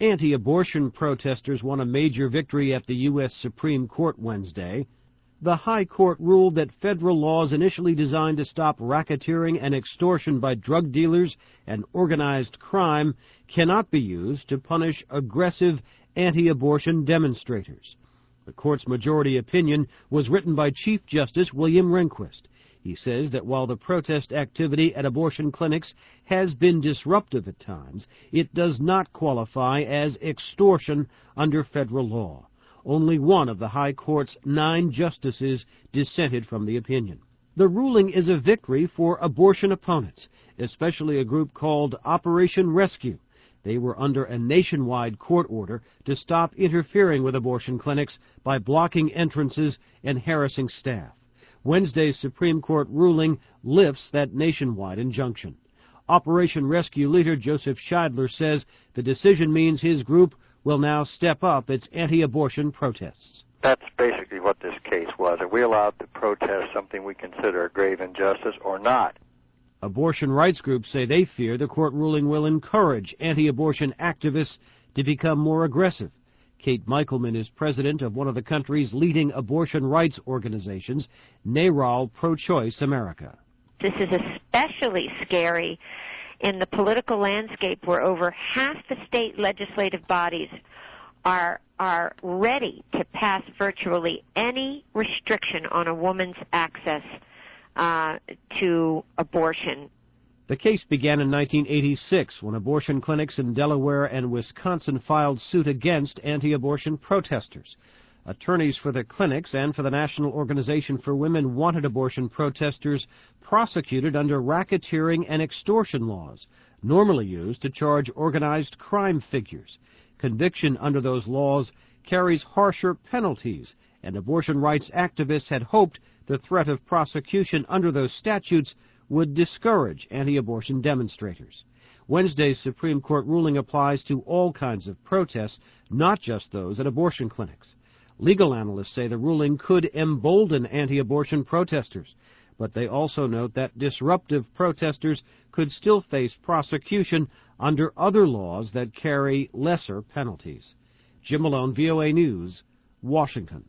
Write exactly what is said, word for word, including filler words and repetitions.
Anti-abortion protesters won a major victory at the U S Supreme Court Wednesday. The High Court ruled that federal laws initially designed to stop racketeering and extortion by drug dealers and organized crime cannot be used to punish aggressive anti-abortion demonstrators. The court's majority opinion was written by Chief Justice William Rehnquist. He says that while the protest activity at abortion clinics has been disruptive at times, it does not qualify as extortion under federal law. Only one of the High Court's nine justices dissented from the opinion. The ruling is a victory for abortion opponents, especially a group called Operation Rescue. They were under a nationwide court order to stop interfering with abortion clinics by blocking entrances and harassing staff. Wednesday's Supreme Court ruling lifts that nationwide injunction. Operation Rescue leader Joseph Scheidler says the decision means his group will now step up its anti-abortion protests. That's basically what this case was. Are we allowed to protest something we consider a grave injustice or not? Abortion rights groups say they fear the court ruling will encourage anti-abortion activists to become more aggressive. Kate Michelman is president of one of the country's leading abortion rights organizations, NARAL Pro-Choice America. This is especially scary in the political landscape where over half the state legislative bodies are are ready to pass virtually any restriction on a woman's access uh, to abortion. The case began in nineteen eighty-six when abortion clinics in Delaware and Wisconsin filed suit against anti-abortion protesters. Attorneys for the clinics and for the National Organization for Women wanted abortion protesters prosecuted under racketeering and extortion laws, normally used to charge organized crime figures. Conviction under those laws carries harsher penalties, and abortion rights activists had hoped the threat of prosecution under those statutes would discourage anti-abortion demonstrators. Wednesday's Supreme Court ruling applies to all kinds of protests, not just those at abortion clinics. Legal analysts say the ruling could embolden anti-abortion protesters, but they also note that disruptive protesters could still face prosecution under other laws that carry lesser penalties. Jim Malone, V O A News, Washington.